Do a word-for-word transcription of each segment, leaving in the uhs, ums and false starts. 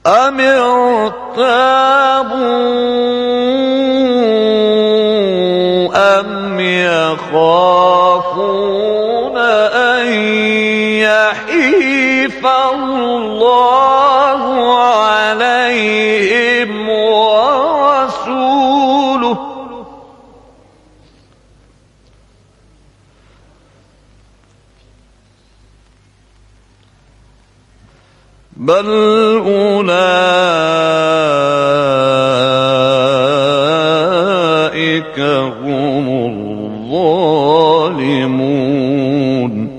أم ارتابوا أم يخافون أن يحيف الله عليهم ورسوله بل أولئك هم الظالمون.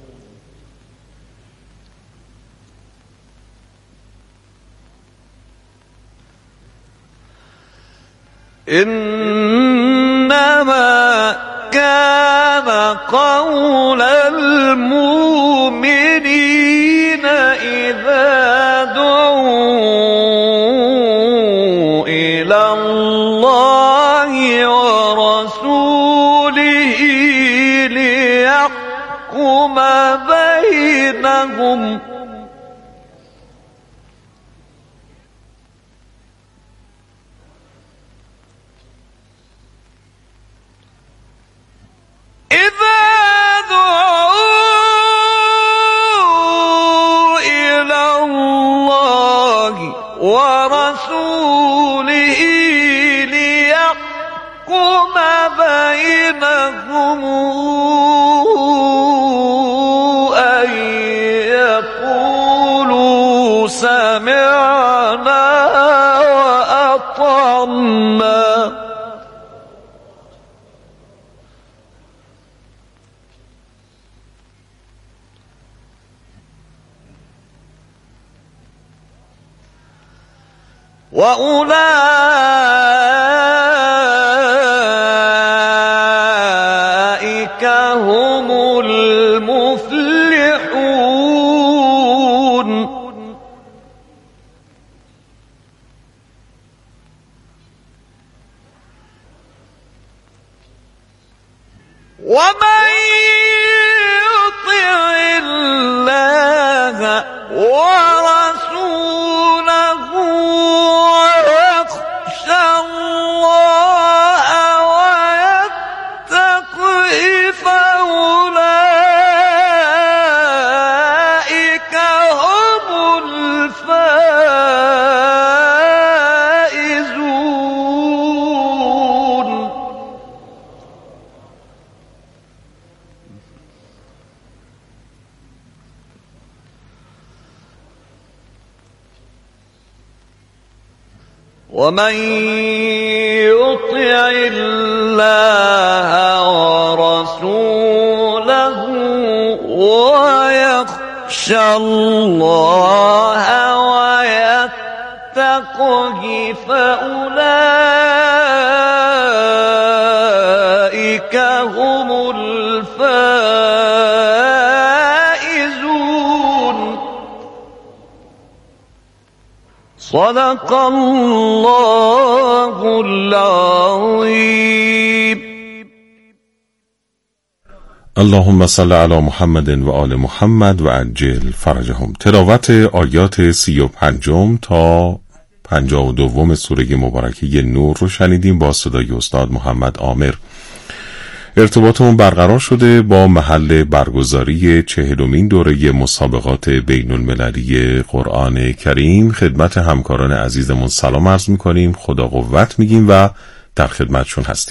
إنما كان قول المؤمنين إذا دعوا إلى الله ورسوله ليحكم بينهم إذا دعوا إلى الله ورسوله ليحكم بينهم أن يقولوا سمعنا وأطعنا وأولئك هم المفلحون. ومن يطع الله ورسوله ويخشى الله ويتقه فأولئك هم الفائزون. ومن يطع الله ورسوله ويخشى الله ويتقه فأولئك هم الفائزون. صدق الله العظيم. اللهم صل علی محمد و آل محمد و عجل فرجهم. تلاوت آیات سی و پنجم تا پنجاه و دوم سوره مبارکه نور رو شنیدیم با صدای استاد محمد عامر. ارتباطمون برقرار شده با محل برگزاری چهلمین دوره مسابقات بین المللی قرآن کریم. خدمت همکاران عزیزمون سلام عرض میکنیم، خدا قوت میگیم و در خدمتشون هستیم.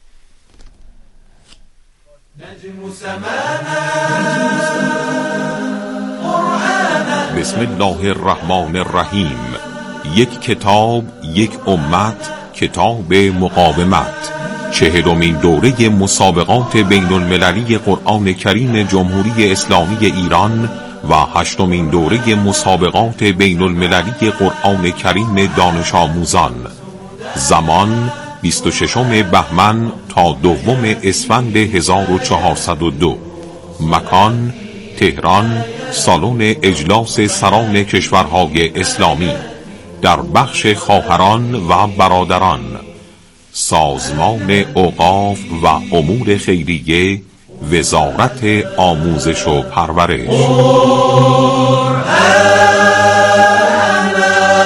بسم الله الرحمن الرحیم. یک کتاب، یک امت، کتاب مقاومت. چهلمین دوره مسابقات بین المللی قرآن کریم جمهوری اسلامی ایران و هشتمین دوره مسابقات بین المللی قرآن کریم دانش آموزان. زمان بیست و ششم بهمن تا دوم اسفند هزار و چهارصد و دو. مکان تهران، سالن اجلاس سران کشورهای اسلامی در بخش خواهران و برادران. سازمان اوقاف و امور خیریه، وزارت آموزش و پرورش.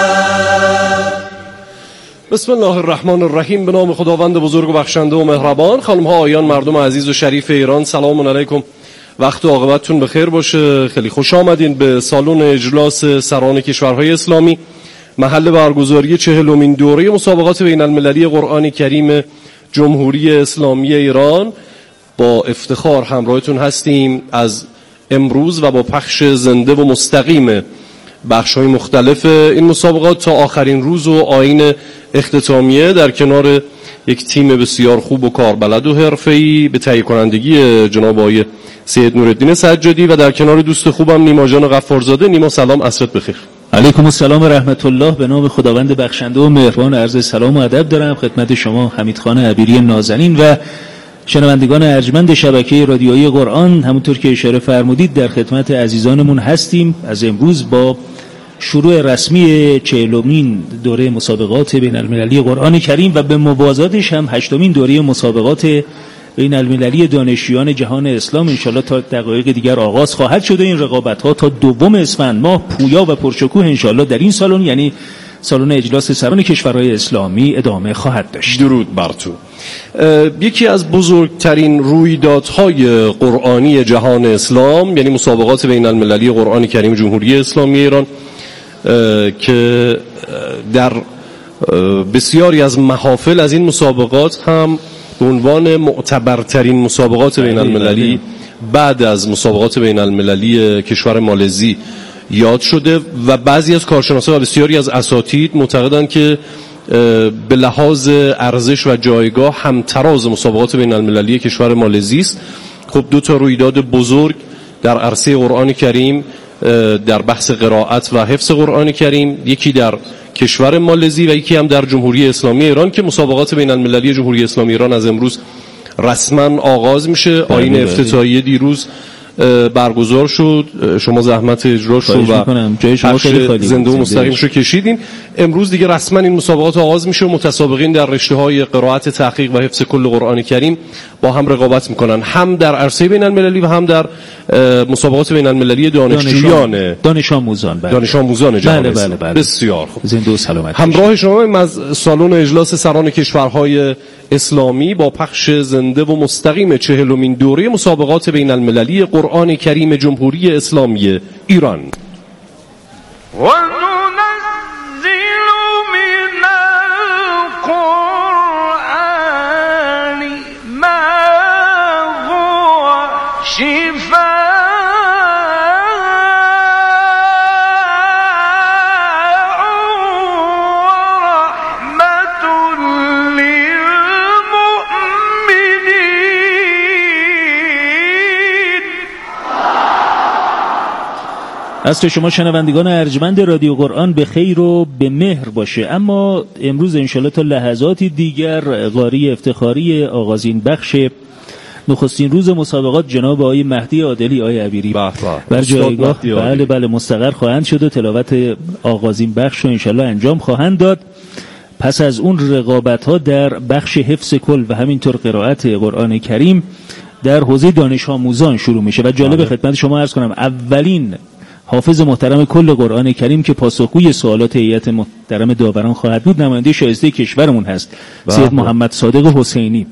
بسم الله الرحمن الرحیم. به نام خداوند بزرگ و بخشنده و مهربان. خانم ها آیان مردم عزیز و شریف ایران، سلام علیکم، وقت و عاقبتتون بخیر باشه. خیلی خوش آمدین به سالن اجلاس سران کشورهای اسلامی، محل برگزاری چهلمین دوره مسابقات بین المللی قرآن کریم جمهوری اسلامی ایران. با افتخار همراهتون هستیم از امروز و با پخش زنده و مستقیم بخش‌های مختلف این مسابقات تا آخرین روز و آیین اختتامیه، در کنار یک تیم بسیار خوب و کاربلد و حرفه‌ای به تهیه کنندگی جناب آقای سید نورالدین سجادی و در کنار دوست خوبم نیما جان غفارزاده. نیما سلام، عصرت بخیر. علیکم السلام و رحمت الله. به نام خداوند بخشنده و مهربان عرض سلام و ادب دارم خدمت شما حمیدخان عبیری نازنین و شنوندگان ارجمند شبکه رادیویی قرآن. همونطور که اشاره فرمودید در خدمت عزیزانمون هستیم. از امروز با شروع رسمی چهلمین دوره مسابقات بین المللی قرآن کریم و به موازاتش هم هشتمین دوره مسابقات بین المللی دانشجویان جهان اسلام انشالله تا دقایق دیگر آغاز خواهد شد. این رقابت ها تا دوم اسفند ماه پویا و پرشکوه انشالله در این سالن، یعنی سالن اجلاس سران کشورهای اسلامی، ادامه خواهد داشت. درود بر تو. یکی از بزرگترین رویدادهای قرآنی جهان اسلام، یعنی مسابقات بین المللی قرآن کریم جمهوری اسلامی ایران، که در بسیاری از محافل از این مسابقات هم به عنوان معتبرترین مسابقات بین المللی بعد از مسابقات بین المللی کشور مالزی یاد شده و بعضی از کارشناسان و بسیاری از اساتید معتقدند که به لحاظ ارزش و جایگاه همتراز مسابقات بین المللی کشور مالزی است. خب دو تا رویداد بزرگ در عرصه قرآن کریم در بحث قرائت و حفظ قرآن کریم، یکی در کشور مالزی و یکی هم در جمهوری اسلامی ایران، که مسابقات بین المللی جمهوری اسلامی ایران از امروز رسما آغاز میشه. آیین افتتاحیه دیروز برگزار شد، شما زحمت اجراش رو و پخش زنده و مستقیمش رو کشیدین. امروز دیگه رسما این مسابقات آغاز میشه و متسابقین در رشته‌های قرائت، تحقیق و حفظ کل قرآن کریم با هم رقابت میکنن، هم در عرصه بین المللی و هم در مسابقات بین المللی دانشجویان دانش آموزان دانش آموزان جهان. بله بله بله. بسیار خوب. زنده و سلامت. همراه شما از سالن اجلاس سران کشورهای اسلامی با پخش زنده و مستقیم چهلمین دوره مسابقات بین المللی قرآن کریم جمهوری اسلامی ایران. عصر شما شنوندگان ارجمند رادیو قرآن به خیر و به مهر باشه. اما امروز انشالله تا لحظاتی دیگر قاری افتخاری آغازین بخش نخستین روز مسابقات جناب آقای مهدی عادلی آقای عبیری بر جایگاه بله بله مستقر خواهند شد و تلاوت آغازین بخش رو انشالله انجام خواهند داد. پس از اون رقابت ها در بخش حفظ کل و همینطور قرائت قرآن کریم در حوزه دانش آموزان شروع میشه و جالب خدمت شما عرض کنم اولین حافظ محترم کل قرآن کریم که پاسخگوی سوالات هیئت محترم داوران خواهد بود نماینده شایسته کشورمون هست، سید محمد صادق حسینی.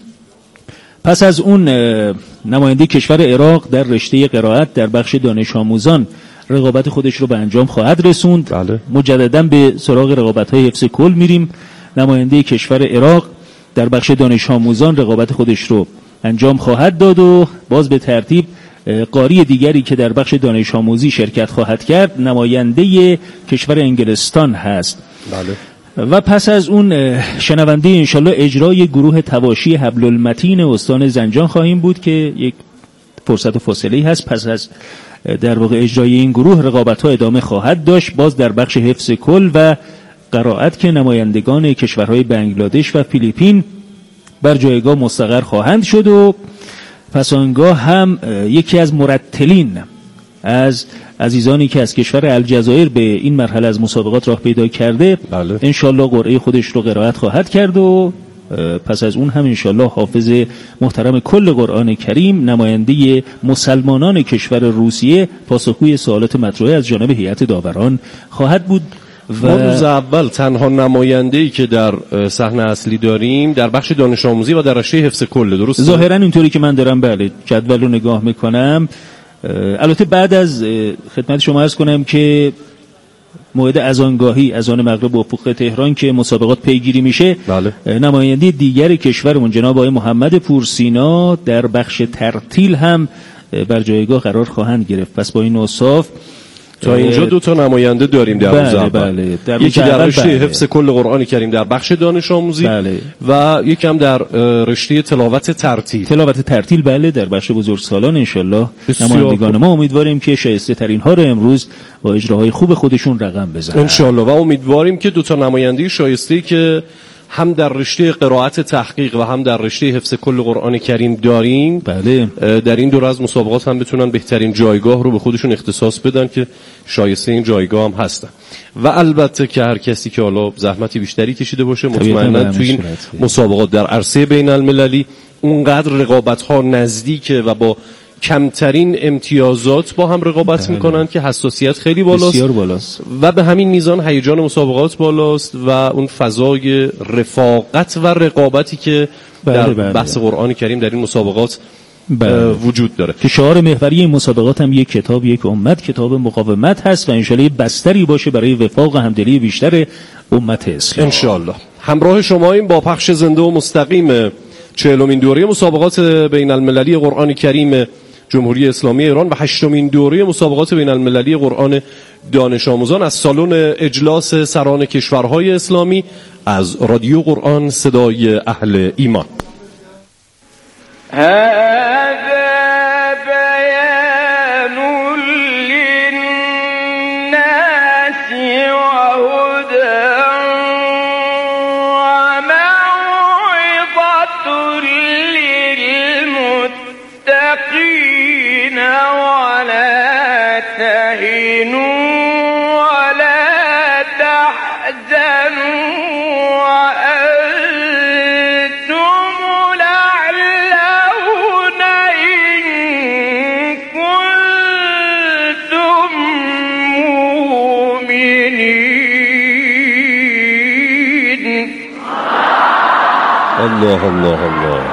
پس از اون نماینده کشور عراق در رشته قرائت در بخش دانش آموزان رقابت خودش رو به انجام خواهد رسوند. بله. مجددا به سراغ رقابت‌های حفظ کل میریم. نماینده کشور عراق در بخش دانش آموزان رقابت خودش رو انجام خواهد داد و باز به ترتیب قاری دیگری که در بخش دانش آموزی شرکت خواهد کرد نماینده کشور انگلستان هست. بله. و پس از اون شنونده انشالله اجرای گروه تواشی حبل المتین استان زنجان خواهیم بود که یک فرصت و فاصله هست. پس از در واقع اجرای این گروه رقابت ها ادامه خواهد داشت، باز در بخش حفظ کل و قرائت که نمایندگان کشورهای بنگلادش و فیلیپین بر جایگاه مستقر خواهند شد و پس آنگاه هم یکی از مرتلین از عزیزانی که از کشور الجزایر به این مرحله از مسابقات راه پیدا کرده بله. انشالله قرعه خودش رو قرائت خواهد کرد و پس از اون هم انشالله حافظ محترم کل قرآن کریم نماینده مسلمانان کشور روسیه پاسخگوی سوالات مطروحه از جانب هیئت داوران خواهد بود و ما روز اول تنها نماینده‌ای که در صحنه اصلی داریم در بخش دانش آموزی و در رشته حفظ کل، درسته؟ ظاهرا اینطوری که من دارم بله جدول رو نگاه میکنم. البته بعد از خدمت شما عرض کنم که موعد اذانگاهی اذان مغرب افق تهران که مسابقات پیگیری میشه، بله. نماینده دیگر کشورمون جناب آقای محمد پورسینا در بخش ترتیل هم بر جایگاه قرار خواهند گرفت. پس با این اوصاف تا اینجا دو تا نماینده داریم در روز اول. بله در یکی در رشته بله. حفظ کل قرآن کریم در بخش دانش آموزی بله. و یکی هم در رشته تلاوت ترتیل. تلاوت ترتیل بله در بخش بزرگسالان انشالله نمایندگان ما امیدواریم که شایسته ترین ها رو امروز با اجراهای خوب خودشون رقم بزنن انشالله، و امیدواریم که دو تا نماینده شایسته که هم در رشته قرائت تحقیق و هم در رشته حفظ کل قرآن کریم داریم بله در این دور از مسابقات هم بتونن بهترین جایگاه رو به خودشون اختصاص بدن که شایسته این جایگاه هم هستن. و البته که هر کسی که حالا زحمتی بیشتری کشیده باشه مطمئنا توی این مسابقات در عرصه بین المللی اونقدر رقابت ها نزدیکه و با کمترین امتیازات با هم رقابت میکنن که حساسیت خیلی بالاست. بسیار بالاست و به همین میزان هیجان مسابقات بالاست و اون فضای رفاقت و رقابتی که بله در بله. بحث قرآن کریم در این مسابقات بله. وجود داره که شعار محوری این مسابقات هم یک کتاب یک امت، کتاب مقاومت هست و انشالله بستری باشه برای وفاق و همدلی بیشتر امت اسلام انشالله. همراه شماییم با پخش زنده و مستقیم چهلمین دوره مسابقات بین المللی قرآن کریم جمهوری اسلامی ایران و هشتمین دوره مسابقات بین المللی قرآن دانش آموزان از سالن اجلاس سران کشورهای اسلامی از رادیو قرآن صدای اهل ایمان. الله الله الله.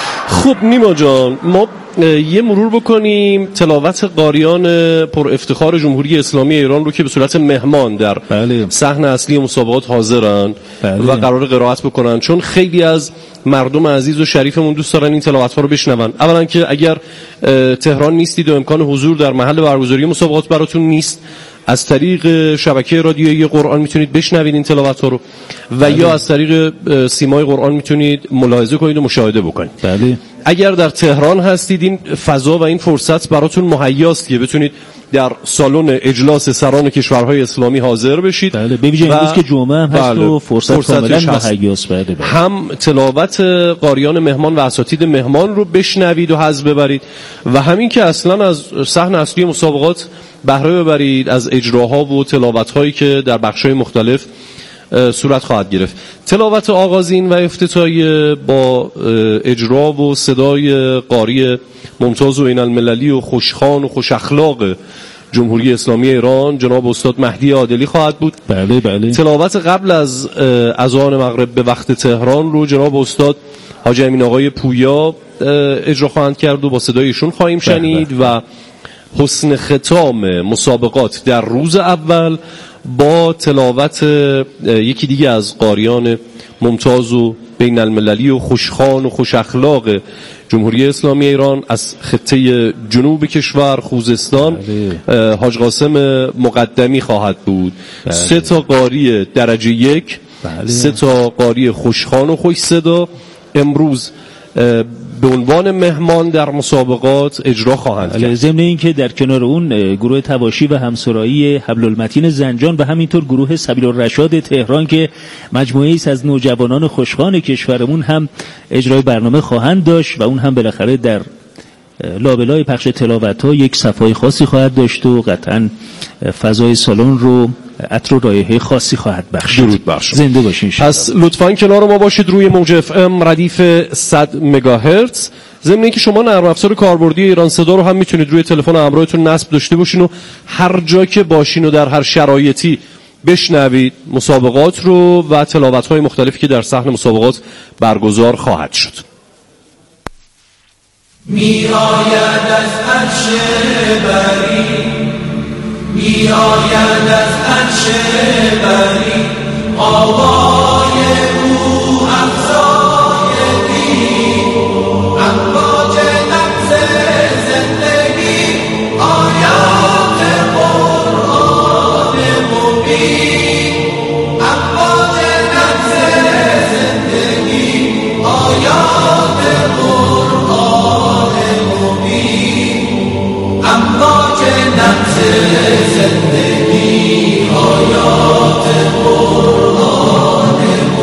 خب نیما جان، ما یه مرور بکنیم تلاوت قاریان پر افتخار جمهوری اسلامی ایران رو که به صورت مهمان در بله. صحنه اصلی مسابقات حاضرن بله. و قرار قرائت بکنن، چون خیلی از مردم عزیز و شریفمون دوست دارن این تلاوت ها رو بشنون. اولا که اگر تهران نیستید و امکان حضور در محل برگزاری مسابقات براتون نیست، از طریق شبکه رادیویی قرآن میتونید بشنوید این تلاوت ها رو و بله. یا از طریق سیمای قرآن میتونید ملاحظه کنید و مشاهده بکنید. بله. اگر در تهران هستید این فضا و این فرصت براتون مهیاست که بتونید در سالن اجلاس سران کشورهای اسلامی حاضر بشید. بله، ببینید امروز که جمعه هم هست و فرصت کاملا مهیاست. بله بله. هم تلاوت قاریان مهمان و اساتید مهمان رو بشنوید و حظ ببرید و همین که اصلا از صحنه اصلی مسابقات بهره ببرید از اجراها و تلاوت‌هایی که در بخش‌های مختلف صورت خواهد گرفت. تلاوت آغازین و افتتاحیه با اجرا و صدای قاری ممتاز و بین المللی و خوشخوان و خوش اخلاق جمهوری اسلامی ایران جناب استاد مهدی عادلی خواهد بود. بله بله. تلاوت قبل از اذان مغرب به وقت تهران رو جناب استاد حاجی امین آقای پویا اجرا خواهند کرد و با صدای ایشون خواهیم شنید. بله بله. و حسن ختام مسابقات در روز اول با تلاوت یکی دیگه از قاریان ممتاز و بین المللی و خوشخوان و خوش اخلاق جمهوری اسلامی ایران از خطه جنوب کشور خوزستان، بله. حاج قاسم مقدمی خواهد بود. بله. سه تا قاری درجه یک، بله. سه تا قاری خوشخوان و خوش صدا امروز به عنوان مهمان در مسابقات اجرا خواهند کرد. ضمن این که در کنار اون گروه تواشی و همسرایی حبل المتین زنجان و همینطور گروه سبیل الرشاد تهران که مجموعه‌ای است از نوجوانان خوشخوان کشورمون هم اجرای برنامه خواهند داشت و اون هم بالاخره در لابلای پخش تلاوت‌ها یک صفای خاصی خواهد داشت و قطعاً فضای سالن رو عطر و رایحه خاصی خواهد بخشید. درود بر شما. زنده باشین. پس لطفاً کنار ما باشید روی موج اف ام ردیف صد مگاهرتز. ضمن اینکه شما نرم افزار کاربردی ایران صدا رو هم میتونید روی تلفن همراهتون نصب داشته باشین و هر جا که باشین و در هر شرایطی بشنوید مسابقات رو و تلاوت‌های مختلفی که در صحن مسابقات برگزار خواهد شد. می آید از عرش بری، می آید از عرش بری، آوای او افزای دین، امواج نبض زندگی، آیات قرآن مبین، امواج نبض زندگی، آیات قرآن مبین، امواج نبض زندگی، آیات قرآن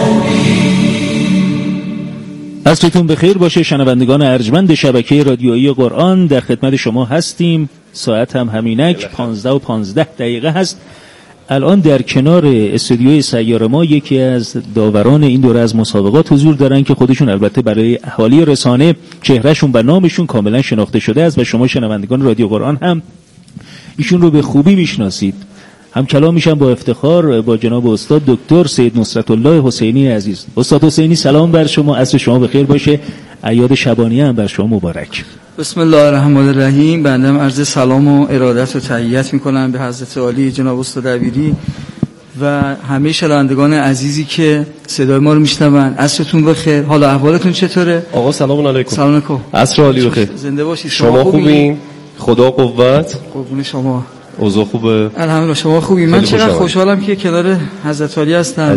مبین. عصرتون بخیر باشه شنوندگان ارجمند شبکه رادیویی قرآن، در خدمت شما هستیم. ساعت هم همینک پانزده و پانزده دقیقه هست. الان در کنار استودیوی سیاره ما یکی از داوران این دوره از مسابقات حضور دارن که خودشون البته برای اهالی رسانه چهرهشون و نامشون کاملا شناخته شده است و شما شنوندگان رادیو قرآن هم ایشون رو به خوبی میشناسید. هم کلام میشم با افتخار با جناب استاد دکتر سید نصرت الله حسینی عزیز. استاد حسینی سلام بر شما، عصر شما بخیر باشه، اعیاد شبانیه هم بر شما مبارک. بسم الله الرحمن الرحیم. بنده عرض سلام و ارادت و تحیت میکنم به حضرت عالی جناب استاد دبیری و همه شنوندگان عزیزی که صدای ما رو میشنون. عصرتون بخیر، حال احوالتون چطوره؟ آقا سلام علیکم. سلام علیکم. عصر عالی بخیر. زنده باشید. شما, شما خوبین؟ خدا قوت. قربون شما. اوضاع خوبه؟ الحمدلله. شما خوبی؟ من چقدر خوشحالم که کنار حضرت عالی هستم.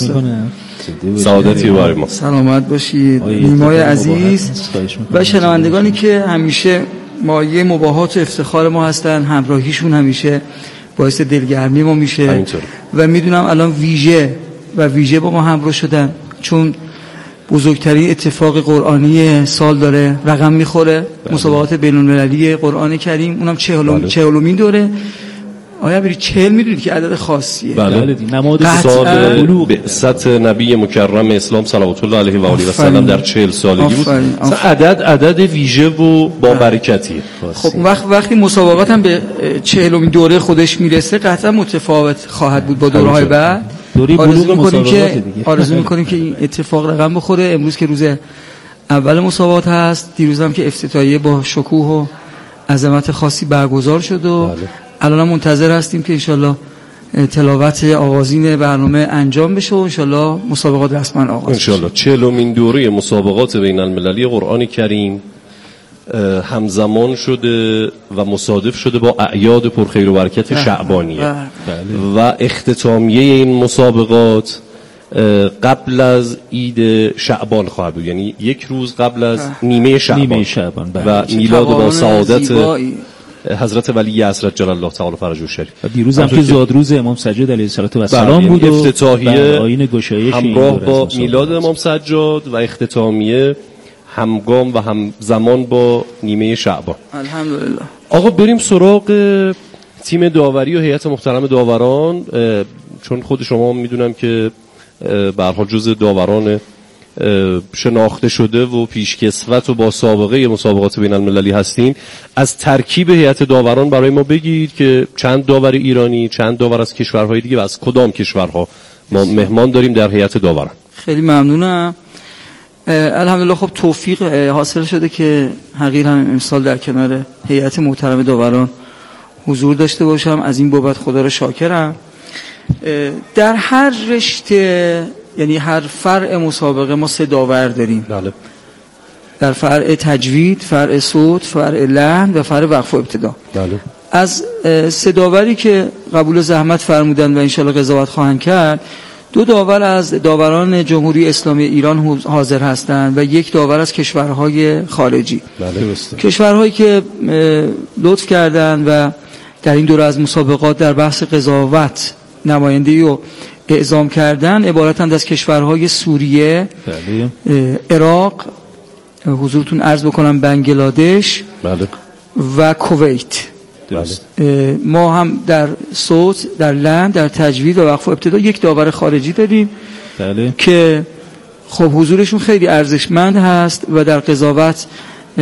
سعادتی برای ما. سلامت باشید. نیمای عزیز و شنوندگانی که همیشه مایه مباهات و افتخار ما هستن، همراهیشون همیشه باعث دلگرمی ما میشه اینطور. و میدونم الان ویژه و ویژه با ما همراه شدن چون بزرگترین اتفاق قرآنی سال داره رقم میخوره. بله. مسابقات بین‌المللی قرآن کریم، اونم چهلم چهلمین دوره. آیا بری چهل میدونید که عدد خاصیه؟ بله. نماد سال بعثت نبی مکرم اسلام صلوات الله علیه و آله و سلم در چهل سالگی بود. مثلا عدد عدد ویژه و با برکتیه. خب وقت وقتی مسابقات هم به چهلمین دوره خودش میرسه قطعا متفاوت خواهد بود با دوره‌های بعد. آرزو می‌کنیم که آرزو می‌کنیم که این اتفاق رقم بخوره. امروز که روز اول مسابقات هست، دیروز هم که افتتاحیه با شکوه و عظمت خاصی برگزار شد و بله. الان هم منتظر هستیم که انشالله تلاوت آغازین برنامه انجام بشه و انشالله مسابقات رسما آغاز بشه. انشالله چهلمین دوره مسابقات بین المللی قرآن کریم همزمان شده و مصادف شده با اعیاد پرخیر و برکت شعبانیه بله. و اختتامیه این مسابقات قبل از عید شعبان خواهد بود، یعنی یک روز قبل از نیمه شعبان, نیمه شعبان و میلاد با سعادت حضرت ولی حضرت جلال الله تعالی فرجه الشریف. و دیروز هم که زادروز امام سجاد علیه السلام بود و افتتاحیه آیین گشایش همراه با میلاد امام سجاد و اختتامیه همگام و همزمان با نیمه شعبان. الحمدلله. آقا بریم سراغ تیم داوری و هیئت محترم داوران، چون خود شما میدونم که به هر حال جزء داوران شناخته شده و پیشکسوت و با سابقه مسابقات بین المللی هستین. از ترکیب هیئت داوران برای ما بگید که چند داور ایرانی، چند داور از کشورهای دیگه و از کدام کشورها ما مهمان داریم در هیئت داوران. خیلی ممنونم. الحمدلله خب توفیق حاصل شده که حقیر هم امسال در کنار هیئت محترم داوران حضور داشته باشم. از این بابت خدا را شاکرم. در هر رشته، یعنی هر فرع مسابقه ما سه داور داریم. بله. در فرع تجوید، فرع صوت، فرع لحن و فرع وقف و ابتدا. بله. از سه داوری که قبول زحمت فرمودن و انشالله قضاوت خواهند کرد، دو داور از داوران جمهوری اسلامی ایران حاضر هستند و یک داور از کشورهای خارجی. بله. کشورهایی که لطف کردند و در این دوره از مسابقات در بحث قضاوت نمایندگی و اعزام کردن عبارتند از کشورهای سوریه، بله. عراق، حضورتون عرض بکنم بنگلادش، بله. و کویت. بله. ما هم در صوت، در لحن، در تجوید و وقف و ابتدا یک داور خارجی داریم. بله. که خب حضورشون خیلی ارزشمند هست و در قضاوت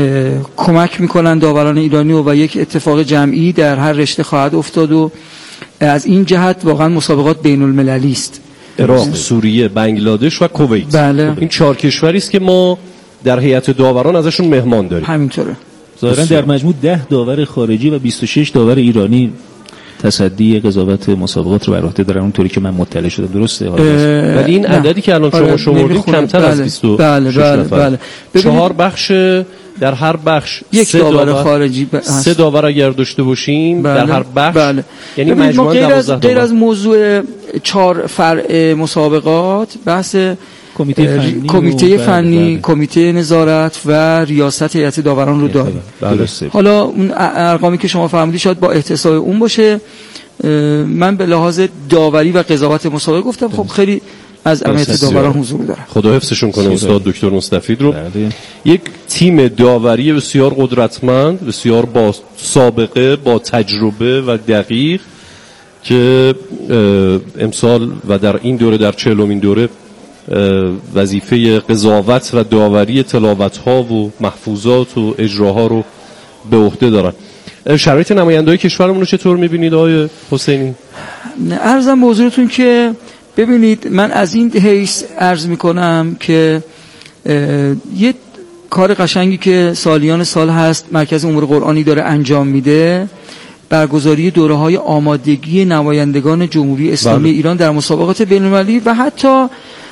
کمک میکنن داوران ایرانی و, و یک اتفاق جمعی در هر رشته خواهد افتاد و از این جهت واقعا مسابقات بین المللی است. عراق، سوریه، بنگلادش و کویت. بله. این چهار کشوری است که ما در هیئت داوران ازشون مهمان داریم. همینطوره. ظاهرا در مجموع ده داور خارجی و بیست و شش داور ایرانی تصدی قضاوت مسابقات رو بر عهده دارن، اونطوری که من مطلع شدم. درسته؟ ولی این عددی که الان شما شمردید کمتر از بیست و شش بله بله نفر. بله. چهار بخش، در هر بخش یک داور, داور خارجی ب... سه داور اگر داشته باشیم بله. در هر بخش بله. یعنی مجموعاً غیر از غیر از داور. موضوع چهار فرع مسابقات، بحث کمیته فنی کمیته و فنی، بله. کمیته نظارت و ریاست هیئت داوران رو داریم. بله. حالا اون ارقامی که شما فرمودید شاید با احتساب اون باشه. من به لحاظ داوری و قضاوت مسابقه گفتم خب خیلی از هیئت داوران حضور داره. خدا حفظشون کنه استاد دکتر مستفید رو. یک تیم داوری بسیار قدرتمند، بسیار با سابقه، با تجربه و دقیق که امسال و در این دوره، در چهلمین دوره، وظیفه قضاوت و داوری تلاوت‌ها و محفوظات و اجراها رو به عهده دارن. شرایط نماینده‌های کشورمون رو چطور می‌بینید آقای حسینی؟ عرضم به حضورتون که ببینید، من از این حیث عرض می‌کنم که یه کار قشنگی که سالیان سال هست مرکز امور قرآنی داره انجام میده، برگزاری دوره‌های آمادگی نمایندگان جمهوری اسلامی بله. ایران در مسابقات بین‌المللی و حتی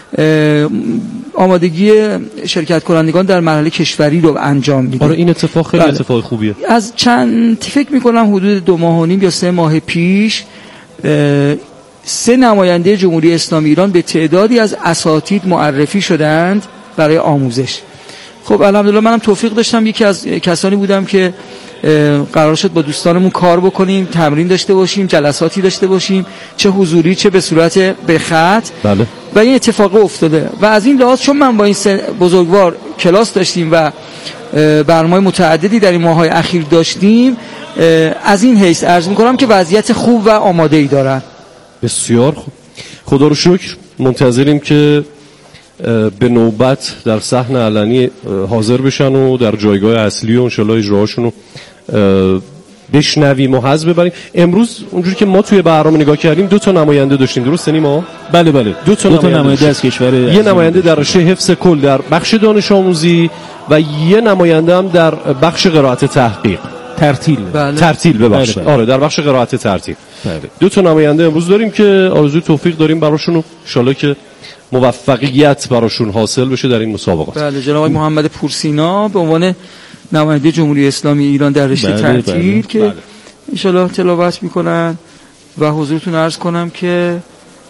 آمادگی شرکت کنندگان در مرحله کشوری رو انجام میده. آره این اتفاق خیلی بله. اتفاق خوبیه. از چند فکر میکنم حدود دو ماه و نیم یا سه ماه پیش سه نماینده جمهوری اسلامی ایران به تعدادی از اساتید معرفی شدند برای آموزش. خب الحمدلله منم توفیق داشتم، یکی از کسانی بودم که قرار شد با دوستانمون کار بکنیم، تمرین داشته باشیم، جلساتی داشته باشیم، چه حضوری چه به صورت به خط. بله. و این اتفاق افتاده و از این لحاظ چون من با این بزرگوار کلاس داشتیم و برنامه‌های متعددی در این ماه‌های اخیر داشتیم، از این حیث عرض می‌کنم که وضعیت خوب و آماده‌ای دارن. بسیار خوب، خدا رو شکر. منتظریم که به نوبت در صحن علنی حاضر بشن و در جایگاه اصلی و انشالله اجراهاشون رو بشنویم و حظ ببریم. امروز اونجوری که ما توی برنامه نگاه کردیم دو تا نماینده داشتیم، درسته نیما؟ بله بله. دو تا, دو تا نماینده, نماینده از کشور، یه نماینده در رشته حفظ کل در بخش دانش آموزی و یه نماینده هم در بخش قرائت تحقیق ترتیل بله. ترتیل ببخشید بله بله. آره در بخش قرائت ترتیل بله. دو تا نماینده امروز داریم که آرزوی توفیق داریم براشون و ان شاءالله که موفقیت براشون حاصل بشه در این مسابقات. بله جناب محمد پورسینا به عنوان نماینده جمهوری اسلامی ایران در رشته بله ترتیل بله. که بله. ان شاءالله تلاوت میکنن و حضورتون عرض کنم که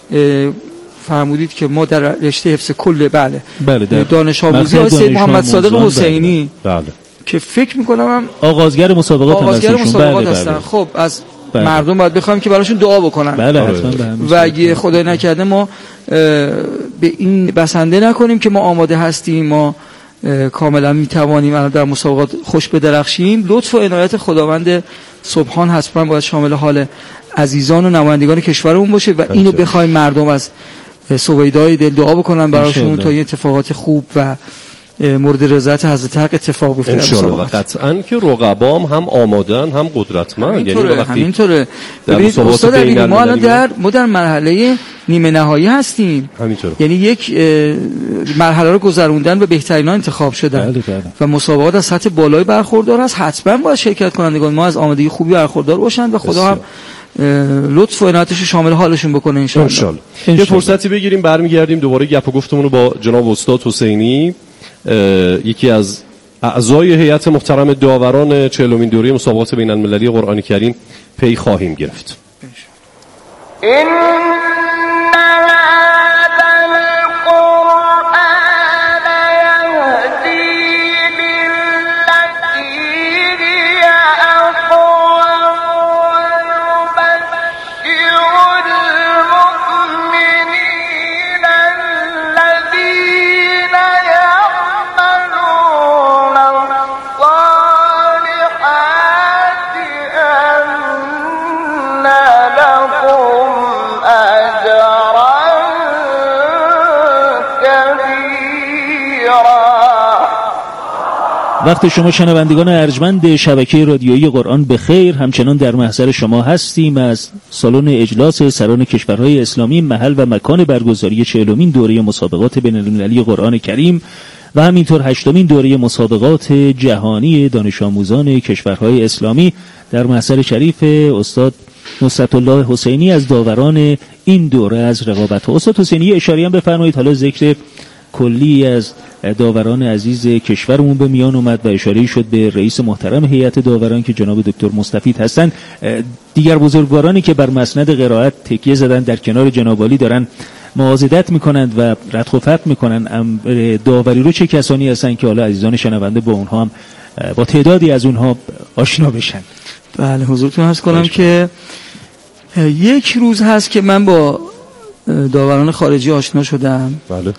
فرمودید که ما در رشته حفظ کل بله, بله دانش آموزی آقای سید محمد صادق حسینی بله. بله. که فکر میکنم هم آغازگر مسابقات آغازگر مسابقات بله هستن بله. خب از بله. مردم باید بخوایم که براشون دعا بکنن بله و اگه خدای نکرده ما به این بسنده نکنیم که ما آماده هستیم، ما کاملا میتوانیم در مسابقات خوش بدرخشیم. لطف و عنایت خداوند سبحان حتما باید شامل حال عزیزان و نمایندگان کشورمون باشه و اینو بخوایم مردم از سویدای دل دعا بکنن براشون تا این اتفاقات خوب و مورد رضایت حضرت حق اتفاق بیفته. ان شاء الله. قطعاً که رقبام هم آمادن هم قدرتمند، یعنی وقتی همینطوره. ببینید استاد علی ما الان در ما در مرحله نیمه نهایی هستیم. همینطوره. یعنی یک مرحله رو گذروندن و بهترینا انتخاب شدن بله بله. و مسابقات از سطح بالایی برخوردار است. حتما باید شرکت کنندگان ما از آمادگی خوبی برخوردار باشند و خدا هم لطف و عنایتش شامل حالشون بکنه ان شاء الله. یه فرصتی بگیریم برمیگردیم دوباره گپ و گفتمون رو با جناب استاد حسینی، یکی از اعضای هیئت محترم داوران چهلمین دوره مسابقات بین المللی قرآن کریم پی خواهیم گرفت. لكم وقت شما شنوندگان ارجمند شبکه رادیویی قرآن بخیر. همچنان در محضر شما هستیم از سالن اجلاس سران کشورهای اسلامی محل و مکان برگزاری چهلمین دوره مسابقات بین‌المللی قرآن کریم و همینطور هشتمین دوره مسابقات جهانی دانش آموزان کشورهای اسلامی در محضر شریف استاد نصرت الله حسینی از داوران این دوره از رقابت ها. استاد حسینی اشاره هم بفرمایید. حالا ذکر کلی از داوران عزیز کشورمون به میان اومد و اشاره شد به رئیس محترم هیئت داوران که جناب دکتر مستفید هستند. دیگر بزرگوارانی که بر مسند قرائت تکیه زدن در کنار جناب عالی دارن معاضدت میکنند و ردخ و فتح میکنند. داوری رو چه کسانی هستن که حالا عزیزان شنونده با اونها هم با تعدادی از اونها آشنا بشن؟ بله حضورتون عرض کنم که یک روز هست که من با داوران خارجی آشنا شدم. بله.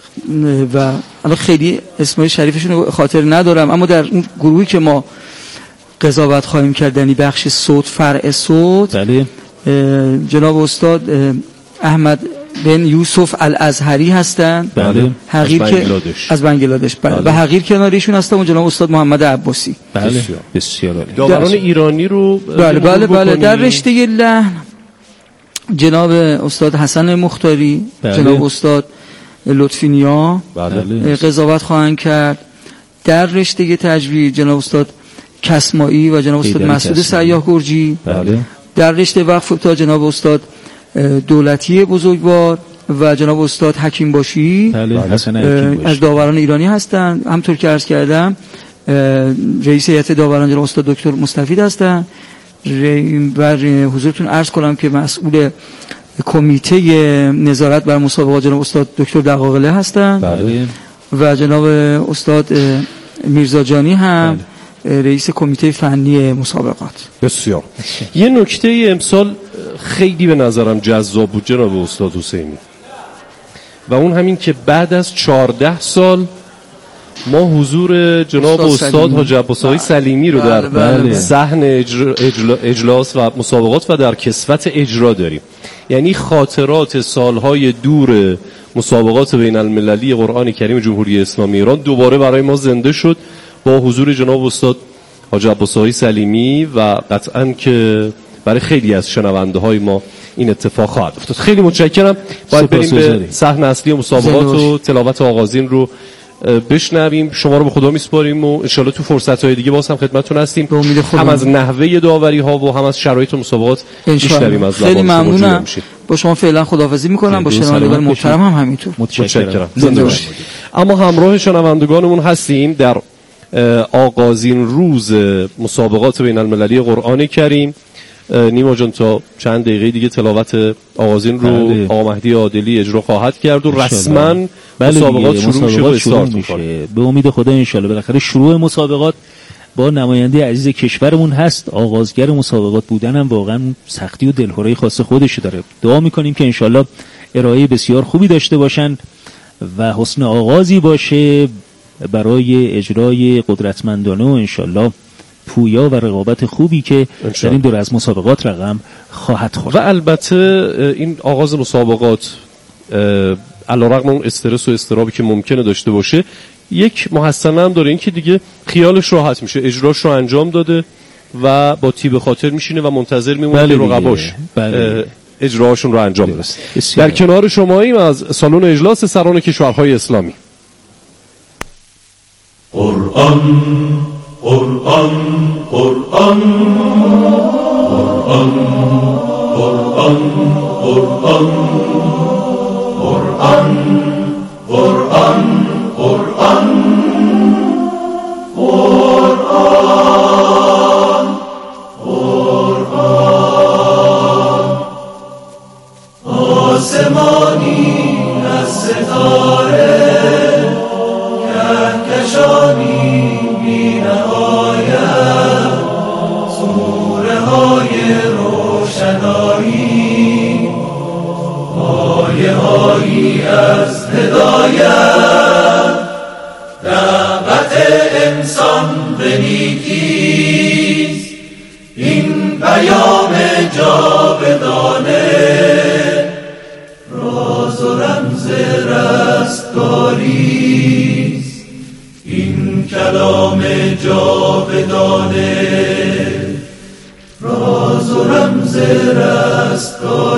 و الان خیلی اسمای شریفشون رو خاطر ندارم، اما در اون گروهی که ما قضاوت خواهیم کردنی بخش صوت فرع صوت، بله. جناب استاد احمد بن یوسف الازهری هستند. بله. حقیر از بنگلادش. که از بنگلادش بله. بله. و حقیر کناریشون هستن و جناب استاد محمد عباسی. بله. بسیار عالی. داوران ایرانی رو بله بله بله در رشته لحن جناب استاد حسن مختاری، بله. جناب استاد لطفی نیا بله. قضاوت خواهند کرد. در رشته تجوید جناب استاد کسمایی و جناب استاد مسعود سیاح گرجی. بله. در رشته وقف تا جناب استاد دولتی بزرگوار و جناب استاد حکیم باشی. بله. حسن از داوران ایرانی هستند. همطور که عرض کردم رئیس هیئت داوران جناب استاد دکتر مستفید هستند. بر حضورتون عرض کنم که مسئول کمیته نظارت بر مسابقات جناب استاد دکتر دقاقله هستند. بله. و جناب استاد میرزا جانی هم بله. رئیس کمیته فنی مسابقات. بسیار. یه نکته امسال خیلی به نظرم جذاب بود جناب استاد حسینی و اون همین که بعد از چهارده سال ما حضور جناب استاد حاج عباس آقای سلیمی رو در بله. صحن اجرا، اجلا، اجلاس و مسابقات و در کسوت اجرا داریم. یعنی خاطرات سالهای دور مسابقات بین المللی قرآن کریم جمهوری اسلامی ایران دوباره برای ما زنده شد با حضور جناب استاد حاج عباس آقای سلیمی و قطعاً که برای خیلی از شنونده های ما این اتفاق خواهد افتاد. خیلی متشکرم. باید بریم به صحن اصلی مسابقات و تلاوت آغازین رو بشنویم. شما رو به خدا میسپاریم و انشالله تو فرصت های دیگه باز هم خدمتتون هستیم. هم از نحوه داوری ها و هم از شرایط مسابقات میشنویم از خیلی ممنونم. با شما فعلا خداحافظی میکنم. با شنوندگان محترم هم همینطور. متشکرم. زنده باشید. اما همراه شنوندگانمون هستیم در آغازین روز مسابقات بین المللی قرآن کریم. نیما جان تا چند دقیقه دیگه تلاوت آغازین رو بله. آقا مهدی عادلی اجرا خواهد کرد و رسما بله مسابقات شروع میشه و استارت میشه. به امید خدا ان شاءالله بالاخره شروع مسابقات با نماینده عزیز کشورمون هست. آغازگر مسابقات بودن هم واقعا سختی و دلخوری خاص خودش داره. دعا میکنیم که ان شاءالله ارائه بسیار خوبی داشته باشن و حسن آغازی باشه برای اجرای قدرتمندانه و ان شاءالله پویا و رقابت خوبی که در این دور از مسابقات رقم خواهد خورد. و البته این آغاز مسابقات علیرغم اون استرس و استرابی که ممکنه داشته باشه یک محسنه هم داره، این که دیگه خیالش راحت میشه، اجراش رو انجام داده و با تیب خاطر میشینه و منتظر میمونه بله که رقباش بله. اجراشون رو انجام بده. در کنار شماییم از سالن اجلاس سران کشورهای اسلامی. قرآن قرآن قرآن قرآن قرآن قرآن قرآن قرآن قرآن قرآن قرآن آسمانی از ستاره کهکشانی بی نهایت سوره های روشنایی آیه هایی از هدایت دعوت انسان به نیکیست این پیام جاودانه راز و رمز رستگاریست این کلام جاودانه، راز و رمز رستگار